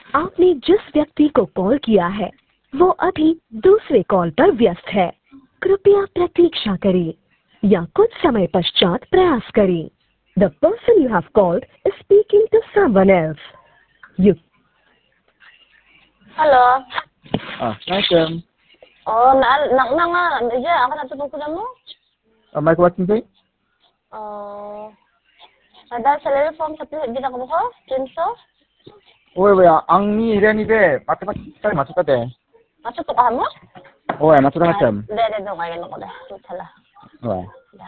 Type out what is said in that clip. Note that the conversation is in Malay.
आपने जिस व्यक्ति को कॉल किया है वो अभी दूसरे कॉल पर व्यस्त है। कृपया प्रतीक्षा करें या कुछ समय पश्चात प्रयास करें। The person you have called is speaking to someone else. You. Halo. Assalamualaikum. Oh, nak aja akan satu buku kamu? May kuwatin sa'yo? Oh. Ada salary form sa bilang mo ko? Kinso? Oy, ang ni Irani de, patay masuk ka de. Masuk to ka mo? Oy, masuk ka na. Dede dong ayan ako dah. Salah. Oy.